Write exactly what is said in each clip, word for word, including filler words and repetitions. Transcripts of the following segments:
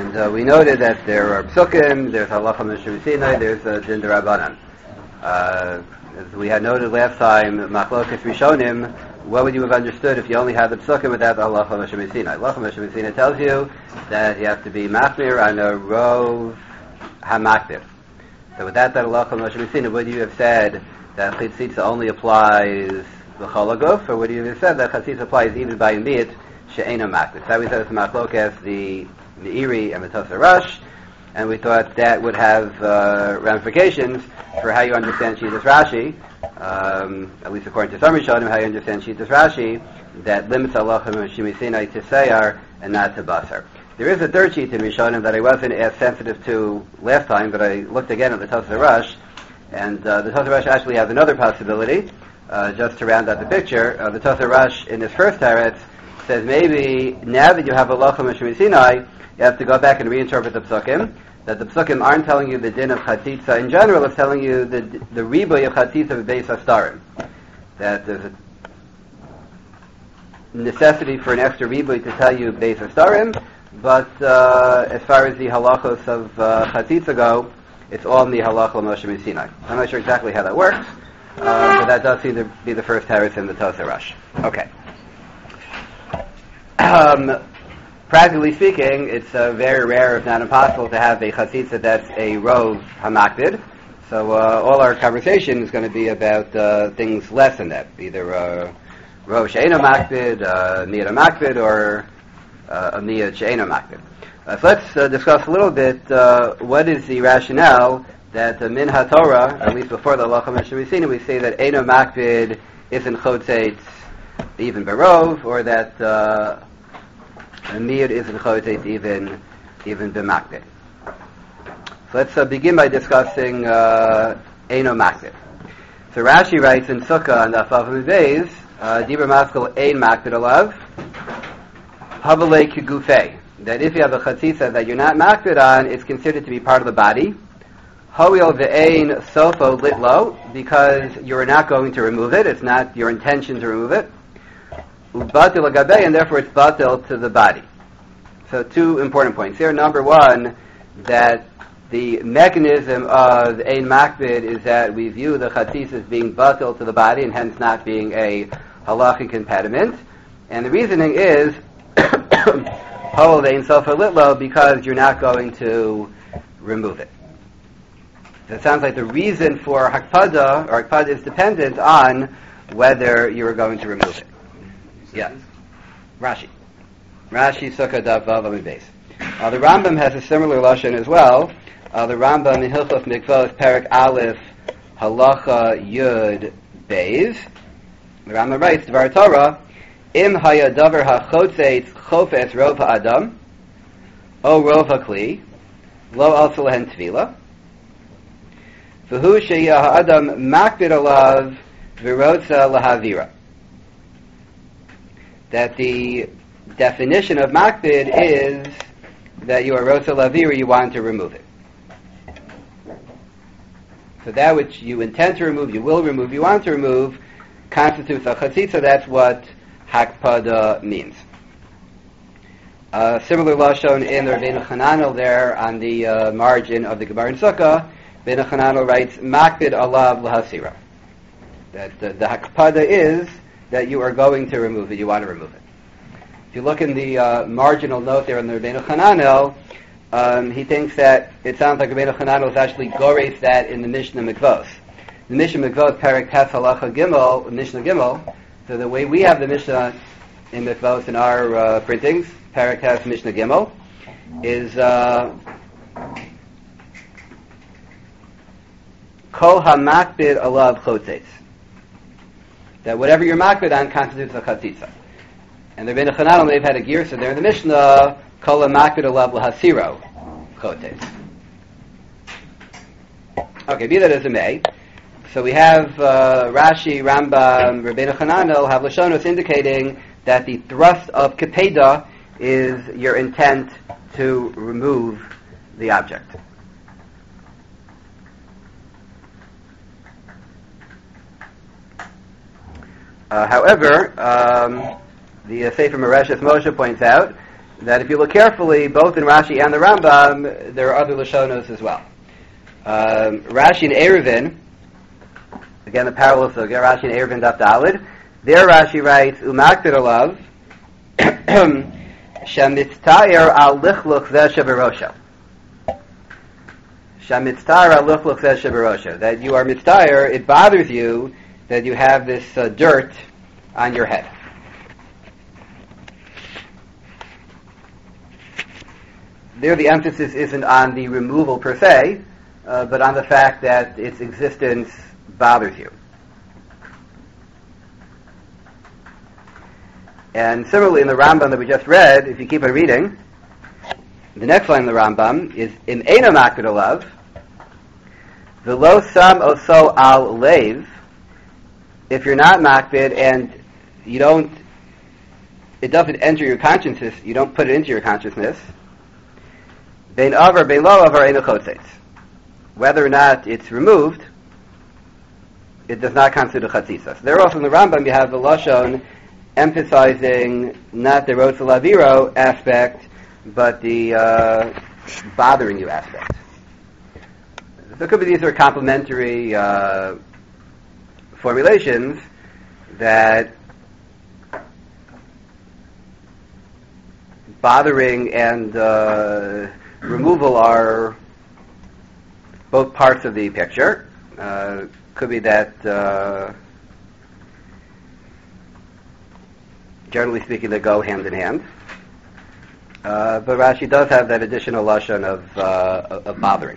And uh, we noted that there are psukim, there's halacha Moshe Sinai, there's uh, din d'Rabbanan. Uh, as we had noted last time, machlokas rishonim, what would you have understood if you only had the psukim without the halacha Moshe Sinai? Halacha Moshe Sinai tells you that you have to be machmir on a rov hamakdir. So without that halacha Moshe Sinai, would you have said that chitzitza only applies the cholaguf, or would you have said that chitzitza applies even by miyit she'ena makdir? So we said it's machlokas the Meiri and the Tosar Rosh, and we thought that would have uh, ramifications for how you understand Shitas Rashi, um, at least according to some Rishonim, how you understand Shitas Rashi, that limits halacha Moshe Sinai to Seyar and not to Basar. There is a third sheet in Rishonim that I wasn't as sensitive to last time, but I looked again at the Tosar Rosh, and uh, the Tosar Rosh actually has another possibility, uh, just to round out the picture. Uh, the Tosar Rosh in his first teretz says maybe now that you have halacha Moshe Sinai, you have to go back and reinterpret the psukim, that the psukim aren't telling you the din of chatzitza in general, it's telling you the the riboy of chatzitza b'beis hastarim. That there's a necessity for an extra riboy to tell you beis hastarim, but uh, as far as the halachos of uh, chatzitza go, it's all in the halacha Moshe Sinai. I'm not sure exactly how that works, uh, but that does seem to be the first teretz in the Tosar Rosh. Okay. Um, Practically speaking, it's uh, very rare, if not impossible, to have a chatzitza that's a rov hamakdid. So uh, all our conversation is going to be about uh, things less than that, either uh, rov she'ena makdid, uh, miyat hamakdid, or uh, a miyat she'ena makdid. Uh, so let's uh, discuss a little bit uh, what is the rationale that uh, min haTorah, at least before the halacha Moshe Sinai, we say that ena makdid isn't chotzetz even berov, or that uh, and miyad isn't chotetz even even b'makdid. So let's uh, begin by discussing uh, Eino Makdid. So Rashi writes in Sukkah on the Afaf Beis, Dibra Maskal Ein Makdid Alav, Havalei Kigufei. That if you have a chatzitza that you're not makdid on, it's considered to be part of the body. Hoil ve'ein sofo litlo, because you're not going to remove it. It's not your intention to remove it. Ubatil agabei, and therefore it's batil to the body. So two important points here. Number one, that the mechanism of ein makbid is that we view the chatzitza as being batil to the body and hence not being a halachic impediment. And the reasoning is hol ve'ein sofa litlo, because you're not going to remove it. So it sounds like the reason for hakpada or hakpada is dependent on whether you are going to remove it. Yeah, Rashi. Rashi Sukkah Daf Vav Amud Beis. Uh, the Rambam has a similar lashon as well. Uh, the Rambam in Hilchos Mikvos Perek Aleph Halacha Yud Beis. The Rambam writes, Dvar Torah, Im Haya Davar HaChotzeitz Chofetz Rov HaAdam O Rov HaKli Lo Also Lehen Tvila V'hu Sheya HaAdam Makbid Alav V'rotza Lahavira. That the definition of makbid is that you are rotza lavira, you want to remove it. So that which you intend to remove, you will remove, you want to remove, constitutes a chatzitza. That's what hakpada means. Uh, similar lashon in the Rabbeinu Chananel there on the uh, margin of the Gemara in Sukkah. Rabbeinu Chananel writes, makbid alav lahasira. That the, the hakpada is that you are going to remove it, you want to remove it. If you look in the uh, marginal note there in the Rabbeinu Chananel, um, he thinks that it sounds like Rabbeinu Chananel is actually gores that in the Mishnah Mikvos. The Mishnah Mikvos, Perek Tes Halacha Gimel, Mishnah Gimel, so the way we have the Mishnah in Mikvos in our uh, printings, Perek Tes Mishnah Gimel, is uh, Kol HaMakbid Alav Chotzetz. That whatever you're makbid on constitutes a chatzitza. And the Rabbeinu Chananel may have had a girsa there in the Mishnah, Kol HaMakbid Alav L'Hasiro Chotzetz. Okay, be that as it may. So we have uh, Rashi, Rambam, Rabbeinu Chananel have Lashonos indicating that the thrust of Kepeda is your intent to remove the object. Uh, however, um, the uh, Sefer Mareshes Moshe points out that if you look carefully, both in Rashi and the Rambam, there are other Lashonos as well. Um, Rashi and Eruvin, again the parallel so again, Rashi and Eruvin Daf Daled, there Rashi writes, Umaktir alav, Shemitztayer al lichluch zeh sheberosho. Shemitztayer al lichluch zeh sheberosho. That you are mitztayer, it bothers you that you have this uh, dirt on your head. There the emphasis isn't on the removal per se, uh, but on the fact that its existence bothers you. And similarly in the Rambam that we just read, if you keep on reading, the next line in the Rambam is, Im eino makbid alav, v'lo sam oso al leiv, if you're not makbid and you don't, it doesn't enter your consciousness, you don't put it into your consciousness, bein avar bein lo avar eino chotzeitz. Whether or not it's removed, it does not constitute a chatzitza. So there also in the Rambam you have the Lashon emphasizing not the rotz laviro aspect, but the uh, bothering you aspect. So it could be these are complementary uh, formulations that bothering and uh, removal are both parts of the picture. Uh, could be that, uh, generally speaking, they go hand in hand. Uh, but Rashi does have that additional lashon of, uh, of bothering.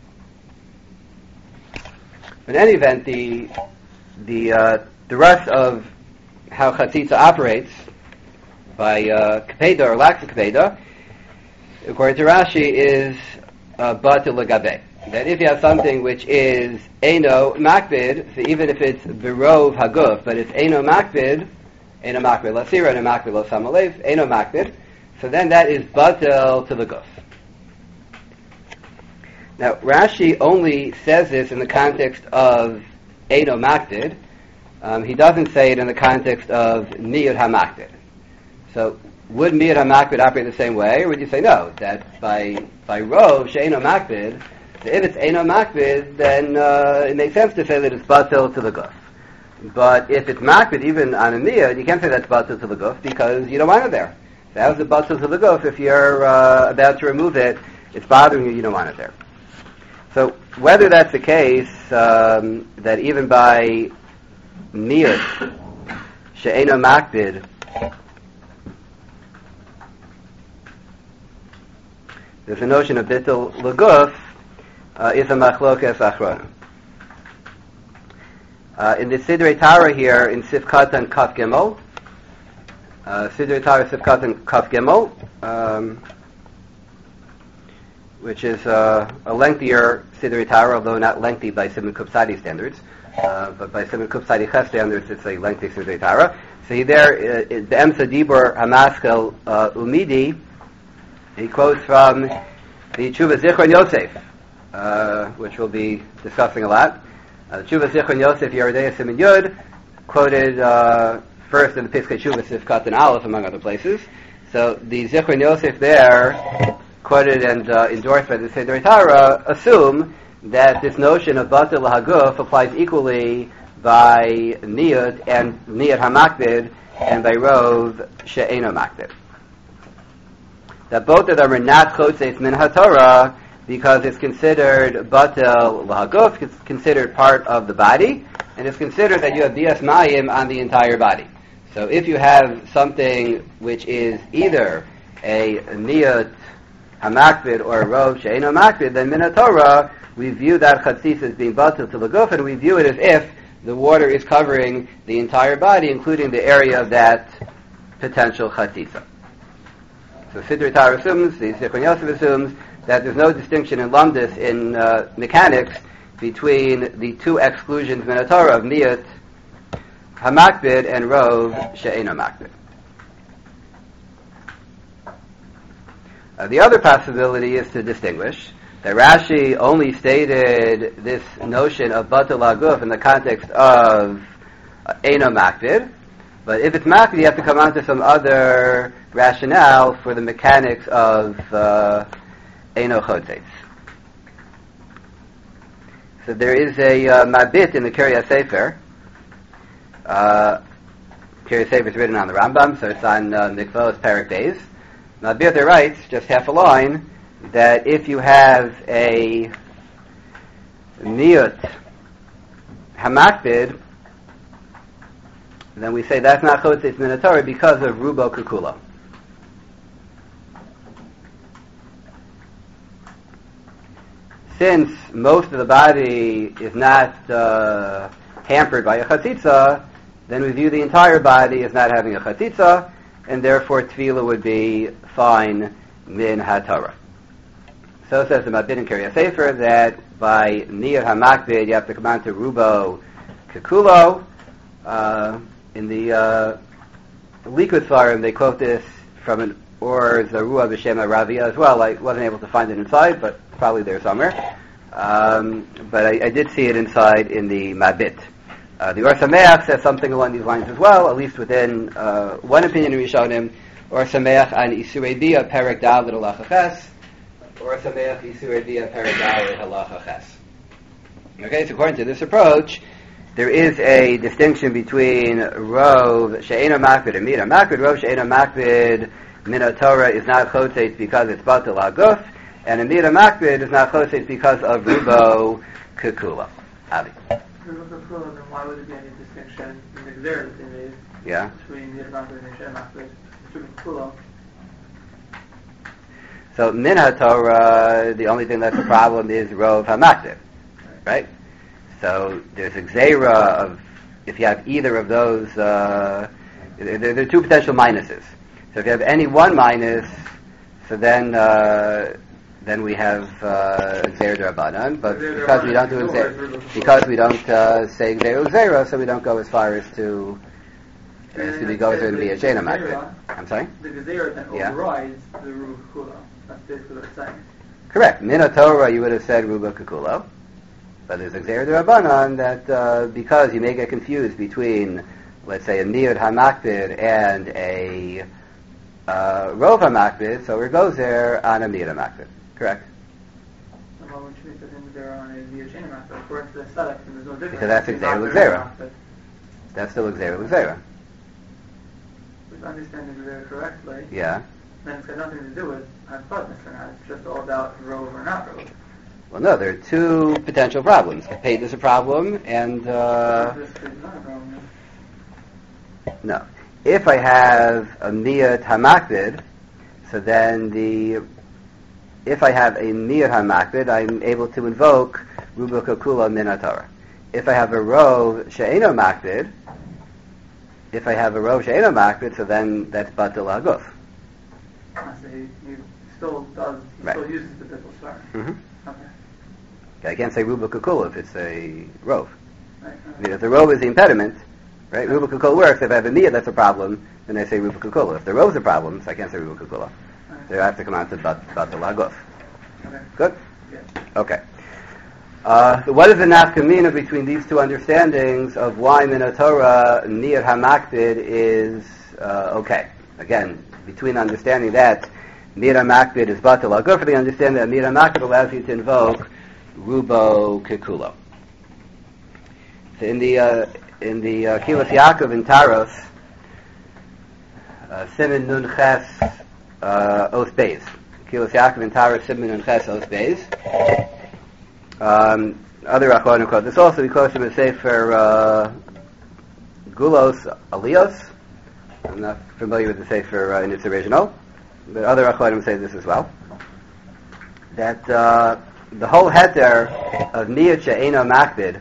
In any event, the the uh, the rest of how chatzitza operates by uh, kapeda or lax kapeda, according to Rashi, is uh, batel legabe. That if you have something which is eino makbid, so even if it's berov haguf, but it's eino makbid, eino makbid lasira, eino makbid lo samalev, eino makbid, so then that is batel to the guf. Now, Rashi only says this in the context of eino makbid. Um, he doesn't say it in the context of niyud hamakbid. So, would niyud hamakbid operate the same way, or would you say no, that by by rov she'eino makbid, so if it's eino makbid, then uh, it makes sense to say that it's batel to the guf. But if it's makbid, even on a niyud, you can't say that's batel to the guf because you don't want it there. So how's it batel to the guf if you're uh, about to remove it, it's bothering you, you don't want it there. So whether that's the case, um, that even by niyud she'eino makbid, there's a notion of bittul leguf, uh, is a machlokes achrona. Uh, in the Sidrei Tara here, in Sifkat and Kaf Gimel, uh, Sidrei Tara Sifkat and Kaf Gimel, um, which is uh, a lengthier Sidrei Tara, although not lengthy by Simon Kupsadi standards, uh, but by Simon Kupsadi Ches standards, it's a lengthy Sidrei Tara. So he there, uh, the Emsa Dibur Hamaskel uh, Umidi, he quotes from the Tshuva Zichron Yosef, uh, which we'll be discussing a lot. Uh, Tshuva Zichron Yosef Yeridei Siman Yud, quoted uh, first in the Piskei Tshuva Sifkat and Aleph, among other places. So the Zichron Yosef there, quoted and uh, endorsed by the Sidrei Tara, assume that this notion of batel lahaguf applies equally by niyud and niyud hamakbid and by rov she'eino makbid. That both of them are not chotzeis min haTorah because it's considered batel lahaguf, it's considered part of the body, and it's considered that you have bias mayim on the entire body. So if you have something which is either a niyud hamakbid or a rov she'eino makbid, then min haTorah we view that chatzitza as being batel to the guf, and we view it as if the water is covering the entire body, including the area of that potential chatzitza. So Sidrei Tara assumes, the Zichron Yosef assumes, that there's no distinction in lumdus, in uh, mechanics, between the two exclusions min haTorah of niyut hamakbid and rov she'eino makbid. Uh, the other possibility is to distinguish that Rashi only stated this notion of batel haguf in the context of uh, eino makbid, But if it's makbid, you have to come on to some other rationale for the mechanics of uh, Eino Chotzeitz. So there is a uh, mabit in the Kiryas Sefer. Uh, Kiryas Sefer is written on the Rambam, so it's on uh, Mikvos Perek Beis. Mabit there writes, just half a line, that if you have a niyut hamakbid, then we say that's not chotzeitz min haTorah because of rubo kekulo. Since most of the body is not uh, hampered by a chatzitza, then we view the entire body as not having a chatzitza, and therefore tefillah would be fine min haTorah. So says the Mabit in Kiryas Sefer that by niyat hamakbid you have to come on to rubo kekulo. Uh, in the uh, Likud Svarim they quote this from an or Zarua b'Shem Ravia as well. I wasn't able to find it inside, but probably there somewhere. Um, but I, I did see it inside in the Mabit. Uh, the Or Sameach says something along these lines as well, at least within uh, one opinion in Rishonim. Or Sameach on Isurei Bia Perek Dalet Halacha Ches. Or Sameach Isurei Bia Perek Dalet Halacha Ches. Okay, so according to this approach, there is a distinction between Rov She'ena Makbid and Mina Makbid. Rov She'ena Makbid Min haTorah is not chotzeitz because it's batel haguf, and a Mina Makbid is not chotzeitz because of rubo kekulo. Avi. Rubo kekulo, then why would there be any distinction in the gzera that they made yeah. between Mina Makbid and She'ena Makbid, between kekulo? So Min haTorah, the only thing that's a problem is Rov hamakbid, right? So there's a gzera of if you have either of those. Uh, there, there are two potential minuses. So if you have any one minus, so then uh, then we have uh, gzera d'Rabbanan. But because we don't do gzera, because we don't uh, say gzera gzera, so we don't go as far as to as to be goes and be a she'ena makbid. I'm sorry. The gzera then yeah. overrides the rubo kekulo. That's basically what it's saying. Correct. Min haTorah, you would have said rubo kekulo. But there's a gzera d'Rabbanan that uh, because you may get confused between, let's say, a niyud hamakbid and a uh, rov hamakbid, so it goes there on a niyud hamakbid. Correct? And why wouldn't you make the thing there on a niyud she'ena makbid? According to the aesthetic, there's no difference. Because that's gzera l'gzera. That's still gzera l'gzera. If I understand the gzera correctly, yeah. then it's got nothing to do with hypothesis or not. It's just all about rov or not rov. Well, no, there are two potential problems. Paid is a problem, and uh, no. If I have a niyat hamakbid, so then the if I have a niyat hamakbid, I'm able to invoke rubo kekulo min haTorah. If I have a rov she'eno makbid, if I have a rov she'eno makbid, so then that's batel haguf. So he, he still does. He right. still uses the bittul star. Mm-hmm. Okay. I can't say rubo kekulo if it's a rov. Right. I mean, if the rov is the impediment, right? Rubo kekulo works. If I have a niyah that's a problem, then I say rubo kekulo. If the rov is a problem, so I can't say rubo kekulo. Right. So I have to come on to batel haguf. Okay. Good? Yeah. Okay. Uh, so what is the nafkamina between these two understandings of why min haTorah niyat hamakbid is uh, okay? Again, between understanding that niyat hamakbid is batel haguf, for the understanding that niyat hamakbid allows you to invoke rubo kekulo. So in the uh, in the uh, Kilas Yaakov in Taros, uh, Siman Nun Ches uh, Os Beis. Kilas Yaakov in Taros, Siman Nun Ches Os Beis. Um, other Achronim quote this also because of a Sefer uh, Gulos Alios. I'm not familiar with the Sefer uh, in its original, but other Achronim say this as well. That uh, the whole heter of niyat she'eno makbid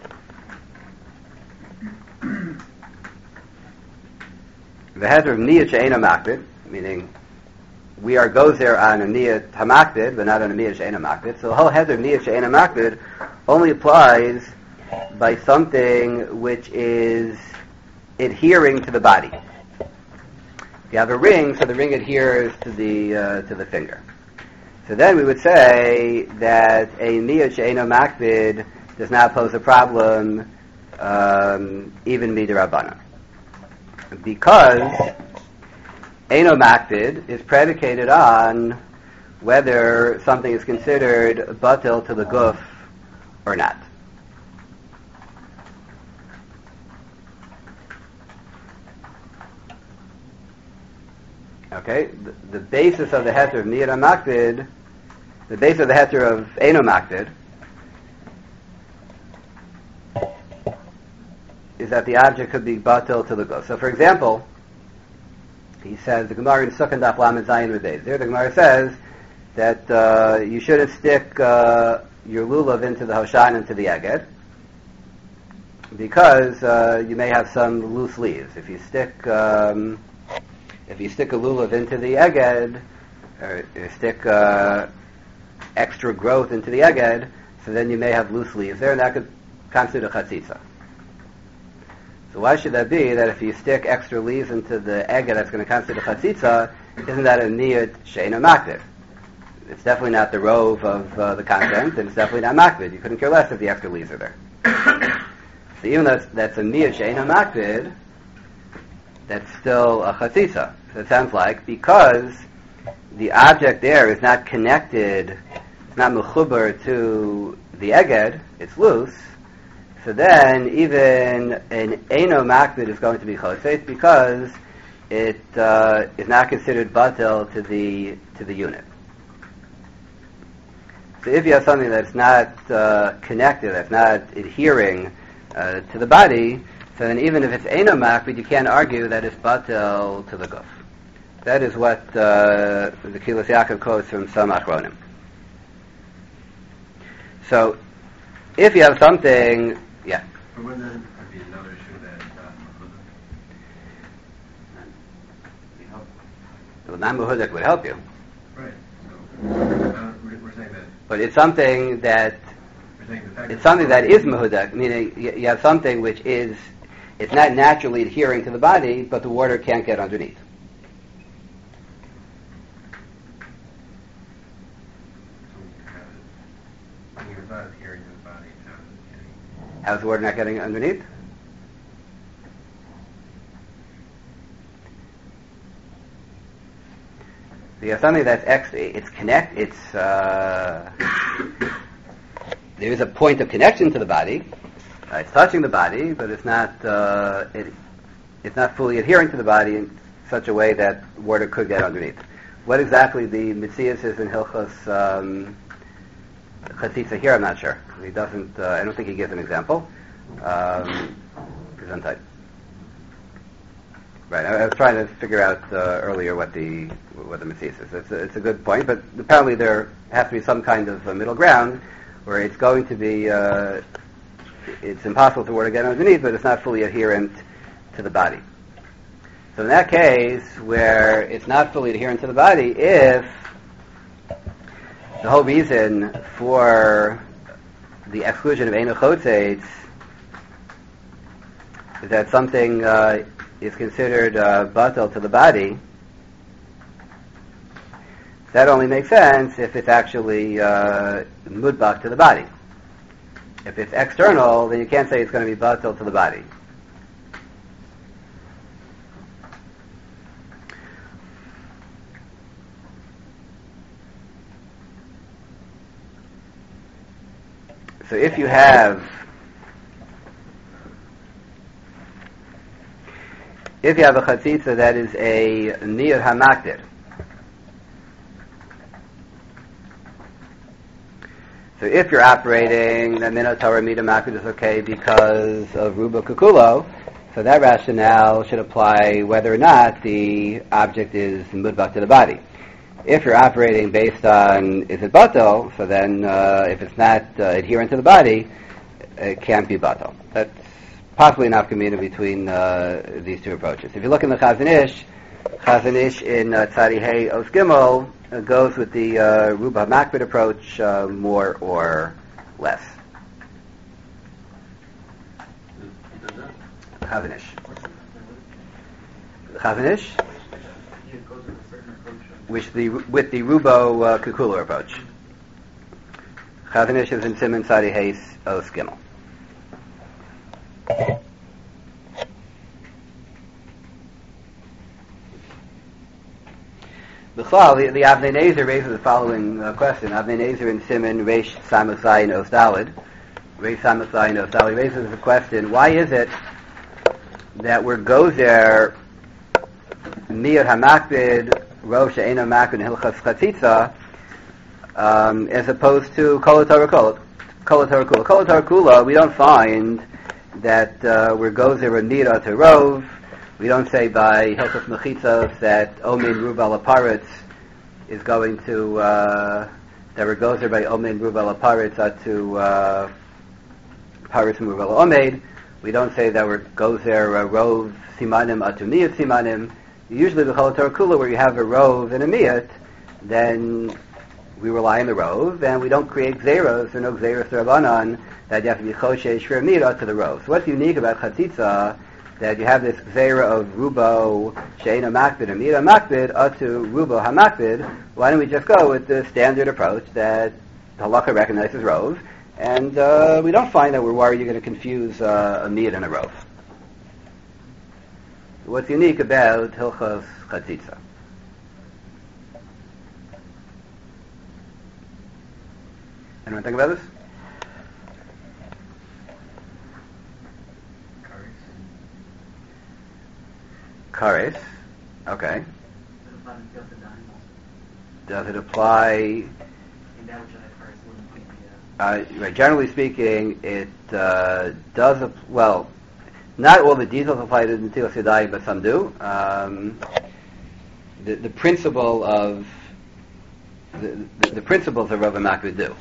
the heter of niyat she'eno makbid, meaning we are gozer on a niyat hamakbid, but not on a niyat she'eno makbid. So the whole heter of niyat she'eno makbid only applies by something which is adhering to the body. If you have a ring, so the ring adheres to the uh, to the finger. So then we would say that a niyat she'eno makbid does not pose a problem, um, even midirabanan. because Eino Makbid is predicated on whether something is considered batil to the guf or not. Okay, the, the basis of the heter of Niyat Makbid, the basis of the heter of Eino Makbid, is that the object could be batil to the guf. So, for example, he says, the Gemara in Sukkot Daf Lamed Zayin Rebeis. There the Gemara says that uh, you shouldn't stick uh, your lulav into the hoshan, into the eged, because uh, you may have some loose leaves. If you stick um, if you stick a lulav into the eged, or you stick uh, extra growth into the eged, so then you may have loose leaves there, and that could constitute a chatzitza. So why should that be that if you stick extra leaves into the egg that's going to constitute a chatzitza, isn't that a niyat she'eino makbid? It's definitely not the rove of uh, the content, and it's definitely not makbid. You couldn't care less if the extra leaves are there. So even though that's a niyat she'eino makbid, that's still a chatzitza. So it sounds like because the object there is not connected, it's not mechuber to the eged, it's loose. So then, even an Eino Makbid is going to be choseit because it uh, is not considered batel to the to the unit. So if you have something that's not uh, connected, that's not adhering uh, to the body, so then even if it's Eino Makbid, you can't argue that it's batel to the guf. That is what uh, the Kilas Yaakov quotes from some Achronim. So, if you have something. Yeah. But wouldn't that be another issue that it's not mechudak? Well, non-mehudak would help you. Right. So uh, we're, we're saying that. But it's something that We're saying the fact it's something that is mehudak. Meaning you, you have something which is it's not naturally adhering to the body, but the water can't get underneath. So you're not adhering to the body. How is it getting? How's the water not getting underneath? So you have something that's ex- it's connect. It's uh, there is a point of connection to the body. Uh, it's touching the body, but it's not uh, it, it's not fully adhering to the body in such a way that water could get underneath. What exactly the mitzias is in Hilchos um, Chatzitza here, I'm not sure. He doesn't. Uh, I don't think he gives an example. Um, Gesundheit. Right. I, I was trying to figure out uh, earlier what the what the mitzias is. It's a, it's a good point, but apparently there has to be some kind of a middle ground where it's going to be. Uh, it's impossible for water to get underneath, but it's not fully adherent to the body. So in that case, where it's not fully adherent to the body, if the whole reason for the exclusion of Eino Chotzeitz is that something uh, is considered uh, batel to the body, that only makes sense if it's actually uh, mudbak to the body. If it's external, then you can't say it's going to be batel to the body. So if you have if you have a chatzitza that is a niyat hamakdir, so if you're operating the minotaur mida makdir is okay because of ruba kukulo, so that rationale should apply whether or not the object is mudbak to the body. If you're operating based on is it batel, so then uh, if it's not uh, adherent to the body, it can't be batel. That's possibly enough community between uh, these two approaches. If you look in the Chazon Ish, Chazon Ish in uh, Tzadi Hey Os Gimel uh, goes with the uh, Ruba Makbid approach uh, more or less. Chazon Ish. Chazon Ish? Which the with the Rubo uh, Kukula approach. Chazon Ish is in Simon Tzadi Hey Os Gimel. B'chlal, the, the Avnei Nezer raises the following uh, question. Avnei Nezer in Siman Reish Samusai Os Daled, Reish Samusai Os Daled raises the question: why is it that we're gozer miyad hamakbid rosh she'eino makbid hilchas chatzitza um, as opposed to kol haTorah kula? Kol haTorah kula. Kol haTorah kula. We don't find that uh, we're gozer a nira to rov. We don't say by Hilchos Mechitzos that Omin Rubal Aparitz is going to, uh, that we're gozer by Omin Rubal Aparitz to uh, Paritz Rubal Omed. We don't say that we're gozer a rov simanim atu miyat simanim. Usually the Chol Torah Kula, where you have a rov and a miyat, then we rely on the rov, and we don't create gzeros, or no gzeros rabbanan, that you have to be choshesh for a miyat to the rov. So what's unique about Chatzitza, that you have this gzera of rubo she'eino makbid and miyat makbid atu rubo hamakbid? Why don't we just go with the standard approach that halacha recognizes rov, and uh, we don't find that we're worried you're going to confuse uh, a miyat and a rov. What's unique about Hilchos Chatzitza? Anyone think about this? Kares. Okay. Does it apply? Uh, right, generally speaking, it uh, does. Ap- well, not all the details apply to Netilas Yadayim, but some do. Um, the, the principle of the, the, the principles of Rov HaMakbid do.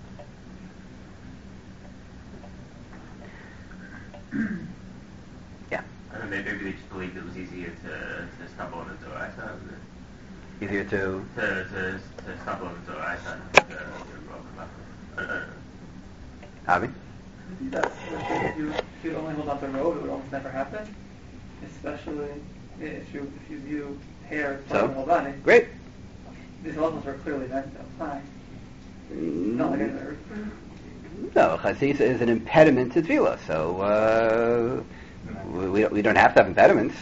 Yeah. I don't know, maybe they just believed it was easier to, to stumble on the Torah. Easier to to to, to stumble on the Torah. I don't know. Avi? That's, if you if you only hold on to robe, it would almost never happen. Especially if you if you view hair as part of the whole body. Great. These halachos are clearly meant to apply. Mm. Not like another. No, chatzitza is an impediment to tefillah, so uh, we we don't have to have impediments.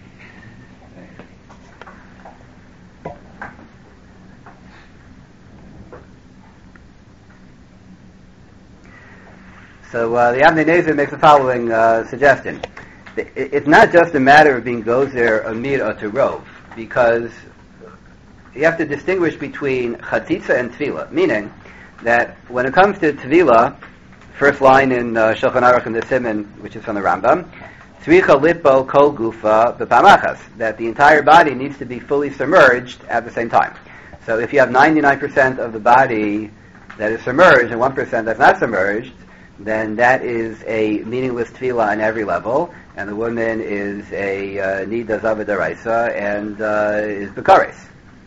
So uh, the Avnei Nezer makes the following uh, suggestion. It, it's not just a matter of being gozer amir or to rov, because you have to distinguish between chatzitza and tefillah, meaning that when it comes to tefillah, first line in uh, Shulchan Aruch in the Siman, which is from the Rambam, tzricha lipo kol gufa b'pamachas, that the entire body needs to be fully submerged at the same time. So if you have ninety-nine percent of the body that is submerged and one percent that's not submerged, then that is a meaningless tefillah on every level, and the woman is a uh, nida zava daraisa and uh, is bekares.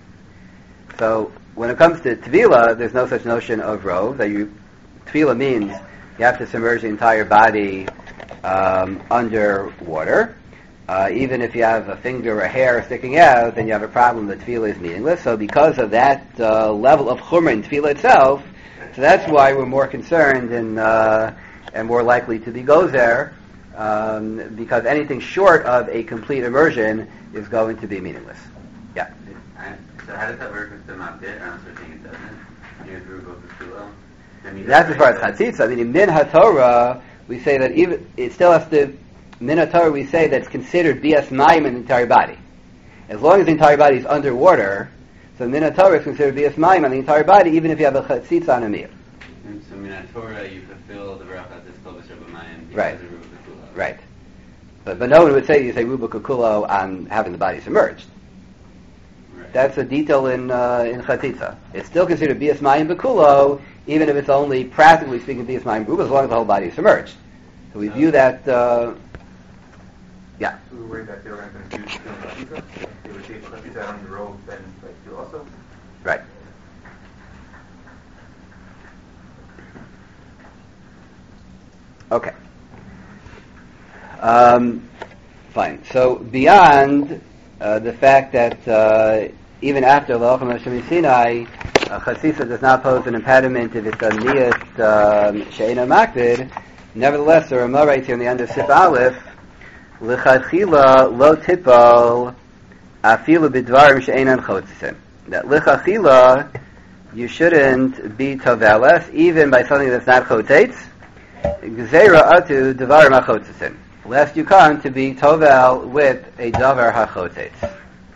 So when it comes to tefillah, there's no such notion of rov. That you tefillah means you have to submerge the entire body um, under water. Uh, even if you have a finger or a hair sticking out, then you have a problem. The tefillah is meaningless. So because of that uh, level of chumrah in tefillah itself, so that's why we're more concerned and uh, and more likely to be gozer, um, because anything short of a complete immersion is going to be meaningless. Yeah. So how does that work with the mabdit? I'm assuming it doesn't. You drew both the tefillah. I mean, that's as far as chatzitza. I mean, in min haTorah, we say that even it still has to min haTorah. We say that it's considered bias mayim in the entire body, as long as the entire body is underwater. So min haTorah is considered bias mayim on the entire body, even if you have a chatzitza on a meal. And so min haTorah, you fulfill the bracha that's called the mayim because right. of ruba kekulo. Right. But but no one would say you say ruba kekulo on having the body submerged. Right. That's a detail in uh, in chatzitza. It's still considered bias mayim bekulo, even if it's only practically speaking bias mayim ruba, as long as the whole body is submerged. So we view that. Uh, yeah. We were worried that they were going to confuse the chatzitza. They would take chatzitza on the robe, then like you also. Right. Okay. Um, fine. So beyond uh, the fact that uh, even after L'Ochem Hashem Sinai, uh, Chatzitza does not pose an impediment if it's a niyat she'eino makbid, nevertheless, the Ramah writes here in the end of Sif Aleph, L'chadchila lo tipol afilu b'dvarim she'einan chotzisim. that lichachila you shouldn't be toveles even by something that's not chotetz. Gzeira atu devar machotzesin. Lest you come to be tovel with a davar hachotetz.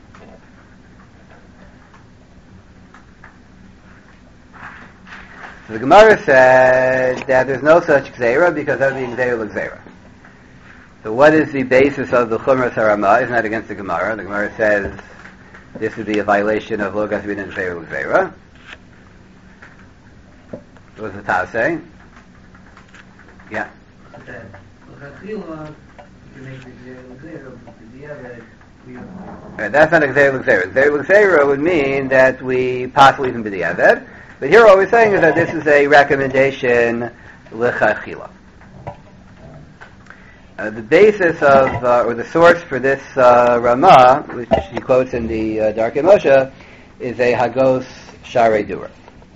So the Gemara said that there's no such gzeira because that would be gzeira l'gzeira. So what is the basis of the Chumras Harama? Isn't that against the Gemara? The Gemara says this would be a violation of Lo Gasvin and Gzeira l'gzeira. What does the Taz say? Yeah. Right, that's not a Gzeira l'gzeira. Gzeira l'gzeira would mean that we possibly even be the Aved. But here what we're saying is that this is a recommendation l'chachila. Uh, the basis of, uh, or the source for this uh, Ramah, which he quotes in the uh, Darkei Moshe, is a Hagos Sharei Dura.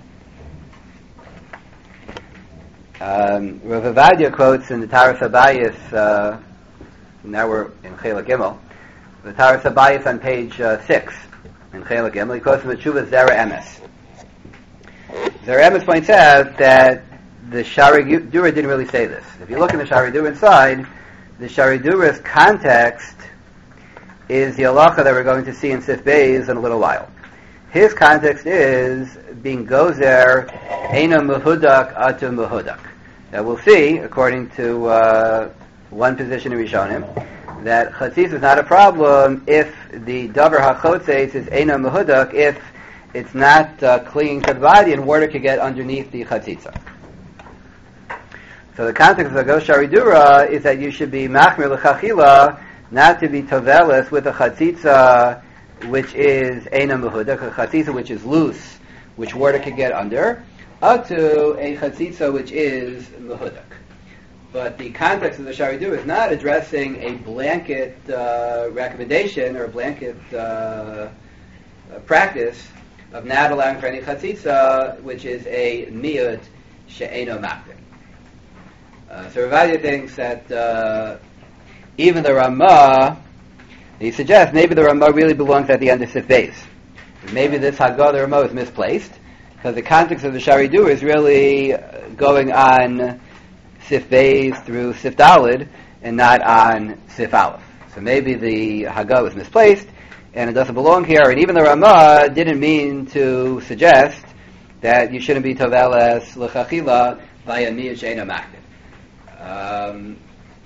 Um, Rav Avadia quotes in the Taras Habayis, uh, now we're in Chelek Gimel, the Taras Habayis on page uh, six in Chelek Gimel, he quotes from the Tshuva Zera Emes. Zera Emes points out that the Sharei Dura didn't really say this. If you look in the Sharei Dura inside, the Sharei Dura's context is the halacha that we're going to see in Sif Beis in a little while. His context is being gozer eina mehudak atu mehudak. Now we'll see, according to uh, one position in Rishonim, that chatzitz is not a problem if the davar hachotzeis is eina mehudak, if it's not uh, clinging to the body and water could get underneath the chatzitza. So the context of the Hagos Sharei Dura is that you should be machmir l'chachila, not to be tovelis with a chatzitza which is eina mehudak, a chatzitza which is loose, which water could get under, up to a chatzitza which is mehudak. But the context of the Sharei Dura is not addressing a blanket uh, recommendation or a blanket uh, practice of not allowing for any chatzitza which is a miyut she'eno makbid. Uh, so Rav Avadia thinks that uh, even the Ramah, he suggests maybe the Ramah really belongs at the end of Sif Beis. Maybe this Haggadah the Ramah is misplaced because the context of the Sharei Dura is really going on Sif Beis through Sif Dalid and not on Sif Aleph. So maybe the Haggadah was misplaced and it doesn't belong here. And even the Ramah didn't mean to suggest that you shouldn't be toveles l'chachila by a miyut she'eino makbid. Um,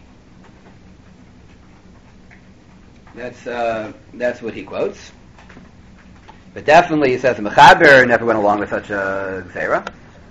that's uh, that's what he quotes. But definitely he says the Mechaber never went along with such a gzeira.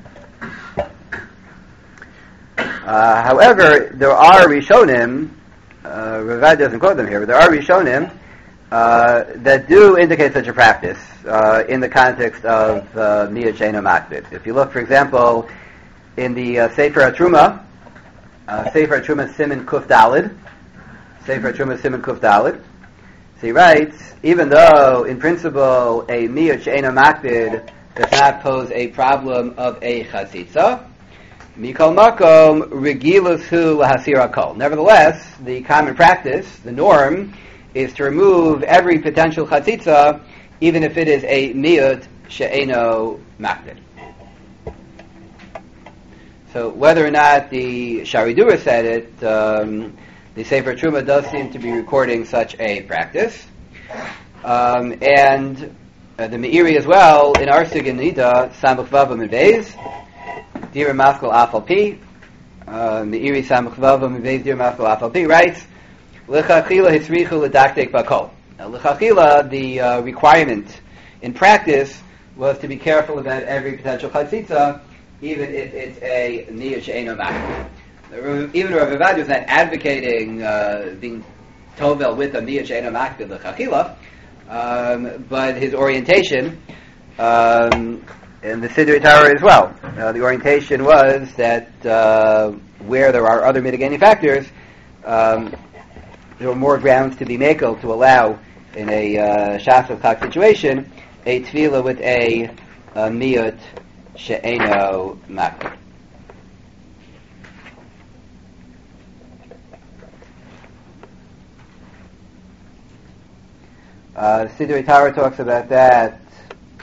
Uh, however, there are Rishonim, uh, Rav Avadia doesn't quote them here, but there are Rishonim uh, that do indicate such a practice uh, in the context of uh, miyut she'eino makbid. If you look, for example, in the uh, Sefer HaTruma, Uh, Sefer HaTruma Siman Kuf Dalid. Sefer HaTruma Siman Kuf Dalid. So he writes, even though in principle a miyut she'eino makbid does not pose a problem of a chatzitza, mikol makom regilus hu lahasir hakol. Nevertheless, the common practice, the norm, is to remove every potential chatzitza, even if it is a miyut she'eino makbid. So whether or not the Sharei Dura said it, um, the Sefer Truma does seem to be recording such a practice. Um, and uh, the Meiri as well, in Arsig and Nida, Samach Vavam and Beis, Dira Maskal Afal Pi, Meiri Samach Vavam and Beis, Dira Maskal Afal Pi, writes, L'chachila hisrichu l'daktek bakol. Now, l'chachila, the uh, requirement in practice was to be careful about every potential chatzitza, even if it's a miyut she'eino makbid. Even Rav Avadia is not advocating uh, being tovel with a miyut she'eino makbid l'chachila, um, but his orientation, um, in the Siddur Torah as well, uh, the orientation was that uh, where there are other mitigating factors, um, there are more grounds to be makel to allow in a uh, shas of chag situation a tefillah with a, a miyut she'eino makbid. Uh, Siddur Torah talks about that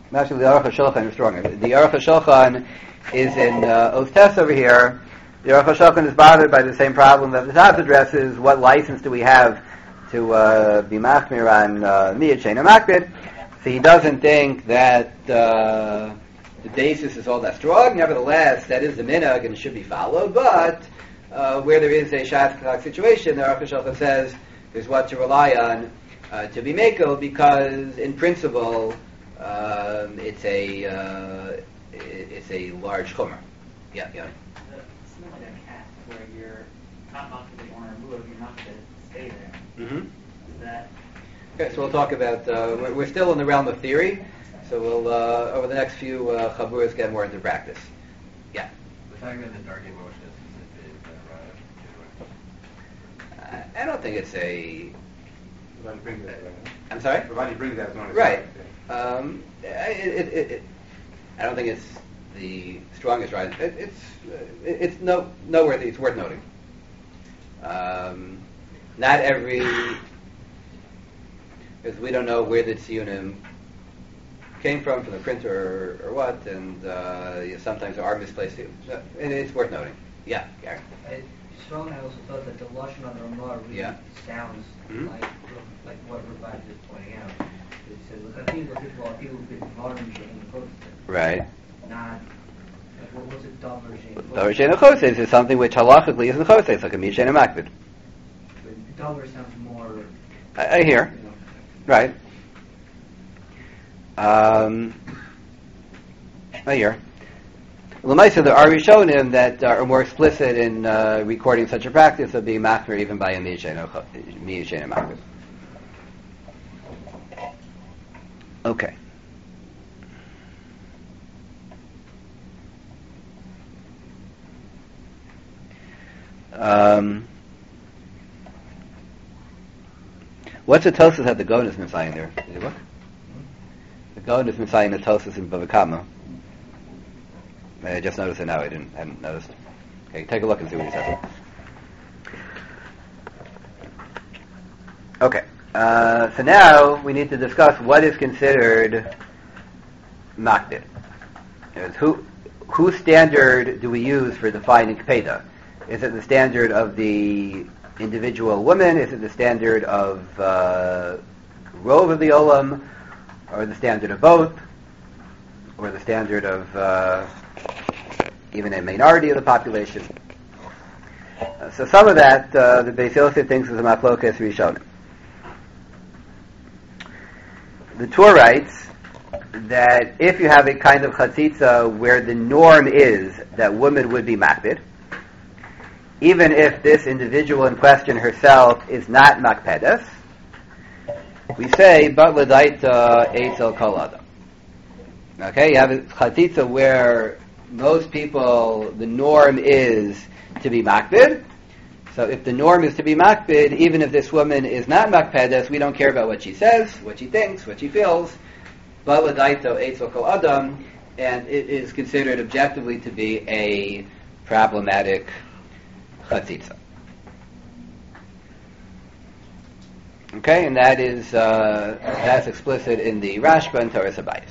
Actually, the Aruch HaShulchan is stronger. The Aruch HaShulchan is in uh, Ostes over here. The Aruch HaShulchan is bothered by the same problem that the Taz addresses. What license do we have to uh, be machmir on miyad she'eino makbid? So he doesn't think that uh, the basis is all that strong. Nevertheless, that is the minhag and it should be followed. But uh, where there is a shas situation, the Aruch HaShulchan says there's what to rely on uh, to be mekel, because in principle um, it's a uh, it's a large chumrah. Yeah, yeah. Something like a cat, where you're not knocking it want to move, you're not going to stay there. Mm-hmm. Is that? Okay, so we'll talk about. Uh, we're, we're still in the realm of theory, so we'll uh, over the next few uh, chaburas get more into practice. Yeah. We're talking about the dark emotions. I, I don't think it's a. Provided you bring that, right? I'm sorry. Provided you bring that, it's not a Right. thing. Um, it, it, it, it, I don't think it's the strongest right. It, it's uh, it, it's no noteworthy. It's worth noting. Um, not every, because we don't know where the tziyunim came from, from the printer or, or what, and uh, you know, sometimes there are misplaced too. So it, it's worth noting. Yeah, Gary. Strong, I also thought that the lashon on the Ramah really Yeah. sounds Mhm. like like what Rabbi is pointing out. It says, "L'chatim l'chitval b'dvarim she'ein choseh." Right. Not like what was it? Davar she'ein choseh. Davar she'eino choseh is something which halachically isn't choseh. It's like a miyad she'eino makbid. But Davar sounds more. I, I hear. You know, Right. Um, I hear. L'maisa, there are Rishonim that are more explicit in uh, recording such a practice of being machmir even by a miyad she'eino makbid. Okay. Um, what's the Tosas at the Gonus Messiah there? Did you look? The Gonus Messiah in the Tosas in Bava Kama. I just noticed it now. I didn't hadn't noticed. Okay, take a look and see what he says. Okay. Uh, so now we need to discuss what is considered makbid. Who, whose standard do we use for defining kpeda? Is it the standard of the individual woman? Is it the standard of uh, rov of the olam, or the standard of both, or the standard of uh, even a minority of the population? Uh, so some of that uh, the Beis Yosef thinks is a machlokas rishonim. The Torah writes that if you have a kind of chatzitza where the norm is that women would be makbid, even if this individual in question herself is not makpedes, we say, but l'daita eitzel kol adam. Okay, you have a chatzitza where most people, the norm is to be makbid. So if the norm is to be makbid, even if this woman is not makpedes, we don't care about what she says, what she thinks, what she feels. But l'daito eitzel kol adam, and it is considered objectively to be a problematic chatzitza. Okay, and that is uh, that's explicit in the Rashba and Torah Sabayis.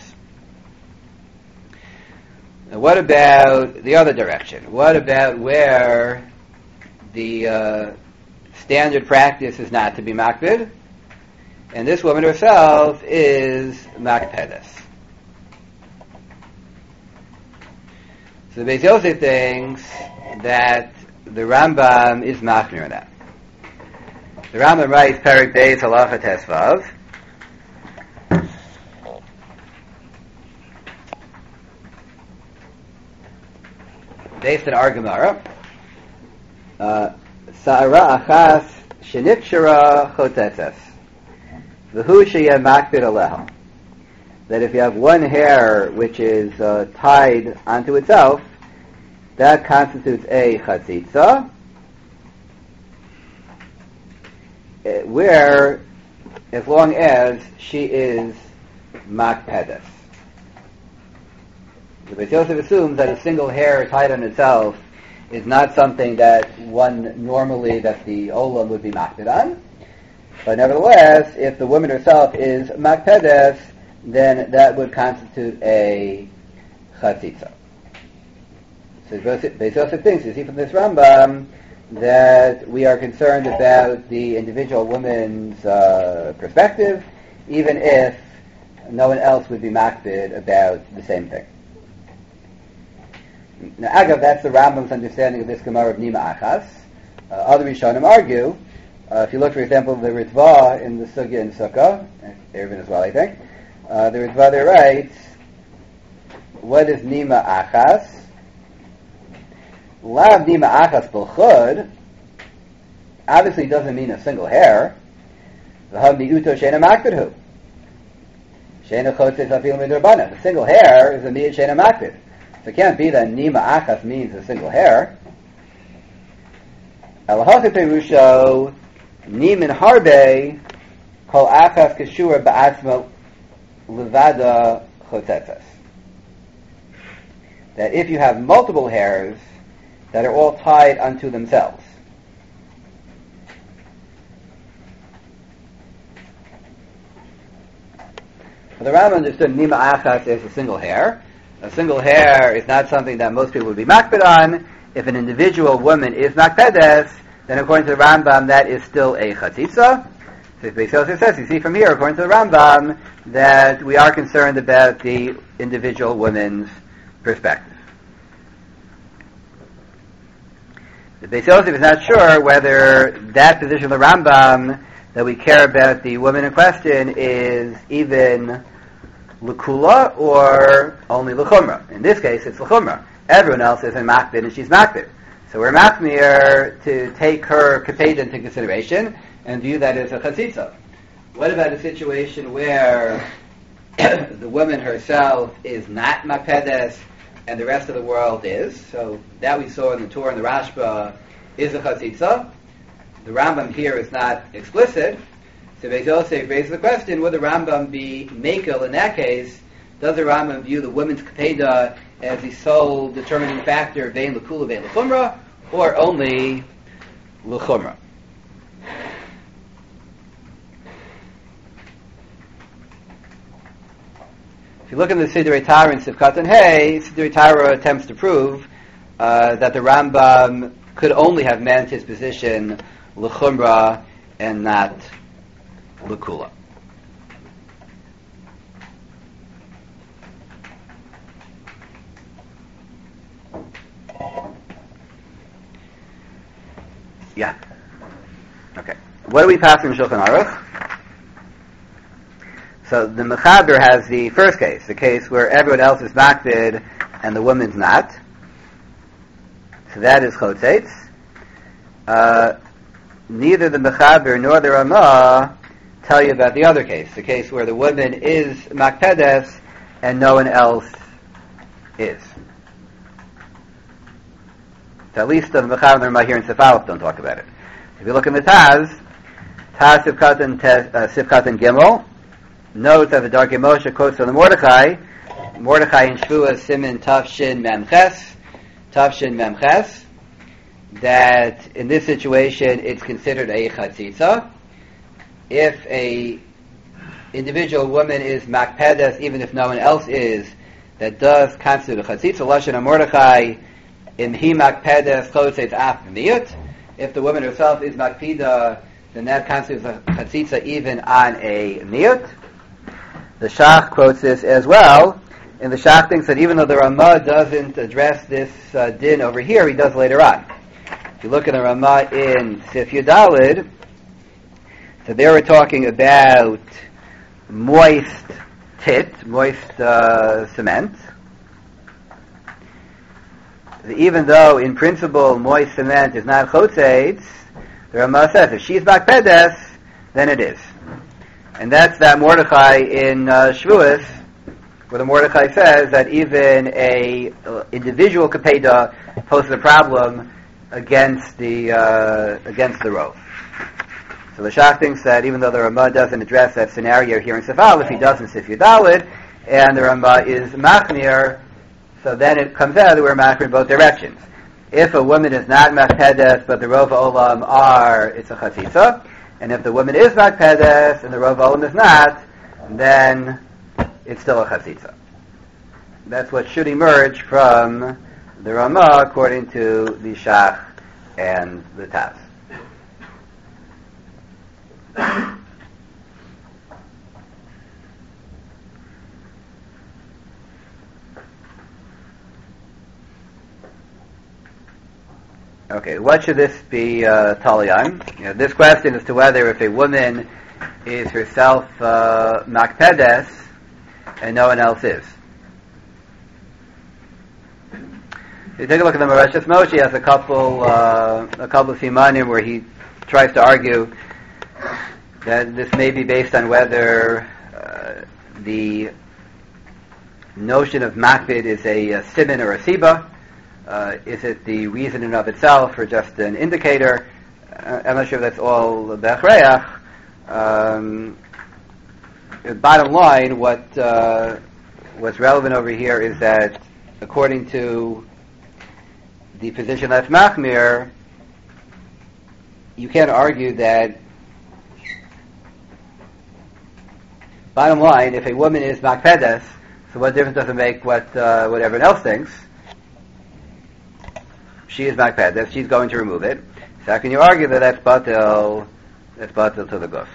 Now, what about the other direction? What about where the uh, standard practice is not to be makbid, and this woman herself is makpedes? So the Beis Yosef thinks that the Rambam is machmir on that. The Rambam writes, Perek Beis Halacha Tesvav, based on our Gemara, Sa'ara achas shenikshara chotetzes, v'hu sheyeh makbid aleha. That if you have one hair which is uh, tied onto itself, that constitutes a chatzitza, where, as long as she is makpedes. The Beis Yosef assumes that a single hair tied on itself is not something that one normally, that the olam would be makped on. But nevertheless, if the woman herself is makpedes, then that would constitute a chatzitza. So Beis Yosef thinks, you see from this Rambam, that we are concerned about the individual woman's uh, perspective, even if no one else would be makbid about the same thing. Now, Agav, that's the Rambam's understanding of this Gemara of Nima Achas. Uh, other Rishonim argue, uh, if you look, for example, the Ritva in the Sugya in Sukkah, Eruvin as well, I think, uh, the Ritva there writes, what is Nima Achas? Lav Nima Achas B'chud obviously doesn't mean a single hair. V'ham mi'uto she'ena makbidhu. She'ena chotzes afil midrabanan. A single hair is a mi'ut she'ena makbid. So it can't be that Nima Achas means a single hair. Alahasa Perusho Nimin Harbe Kol Achas Keshur Ba'atzma Levada Chotetzes. That if you have multiple hairs that are all tied unto themselves, the Rambam understood Nima Achas as a single hair. A single hair is not something that most people would be makbid on. If an individual woman is makpedes, then according to the Rambam, that is still a chatzitza. So Beis Yosef says, you see from here, according to the Rambam, that we are concerned about the individual woman's perspective. The Beis Yosef is not sure whether that position of the Rambam, that we care about the woman in question, is even l'kula or only l'chumra. In this case, it's l'chumra. Everyone else is in makbid and she's makbid. So we're machmir to take her kapeda into consideration and view that as a chatzitza. What about a situation where the woman herself is not makpedes and the rest of the world is? So that we saw in the Torah and the Rashba is a chatzitza. The Rambam here is not explicit. So Beis Yosef raises the question, would the Rambam be mekel in that case? Does the Rambam view the woman's kapeda as the sole determining factor, vein l'kula, vein l'chumra, or only l'chumra? If you look in the Sidurei Torah in Sivkat and Hey, Sidurei Torah attempts to prove uh, that the Rambam could only have meant his position l'chumra and not l'kula. Yeah. Okay. What do we pass in Shulchan Aruch? So the Mechaber has the first case, the case where everyone else is makbid and the woman's not. So that is chotzetz. Uh, neither the Mechaber nor the Ramah tell you about the other case, the case where the woman is makpedes and no one else is. So at least the Mechaber and the Ramah here in Sifalef don't talk about it. If you look in the Taz, Taz Sivkatan uh, Sivkatan Gimel notes that the Darkei Moshe quotes from the Mordechai, Mordechai in Shvuah Siman Tafshin Memches, Tafshin Memches, that in this situation it's considered a chatzitza. If a individual woman is makpedes, even if no one else is, that does constitute a chatzitza. Lashon Mordechai in hi makpedes chotzetz af miyut. If the woman herself is makpida, then that constitutes a chatzitza even on a miyut. The Shach quotes this as well, and the Shach thinks that even though the Ramah doesn't address this uh, din over here, he does later on. If you look at the Ramah in Sif Yudalid, so there we're talking about moist tit, moist uh, cement. Even though in principle moist cement is not chotzetz, the Ramah says if she's makpedes, then it is. And that's that Mordechai in uh, Shvuas, where the Mordechai says that even a uh, individual kapeda poses a problem against the uh, against the rov. So the Shach thinks that even though the Ramah doesn't address that scenario here in Sifal, if he does in Sif Yudalid, and the Ramah is machmir, so then it comes out that we're machmir in both directions. If a woman is not makpedes, but the rov olam are, it's a chatzitza. And if the woman is makpedes and the rov olam is not, then it's still a chatzitza. That's what should emerge from the Ramah according to the Shach and the Taz. Okay, what should this be uh, tali on? You know, this question as to whether if a woman is herself uh, makpedes and no one else is. If you take a look at the Marashas Moshe, he has a couple, uh, a couple of simanim where he tries to argue that this may be based on whether uh, the notion of makpid is a, a siman or a siba. Uh, is it the reason in and of itself, or just an indicator? Uh, I'm not sure if that's all bechreach. Um, bottom line, what uh, what's relevant over here is that, according to the position that's machmir, you can't argue that. Bottom line, if a woman is makpedes, so what difference does it make what uh, what everyone else thinks? She is makpedes, she's going to remove it. So how can you argue that that's batil, that's batil to the guf?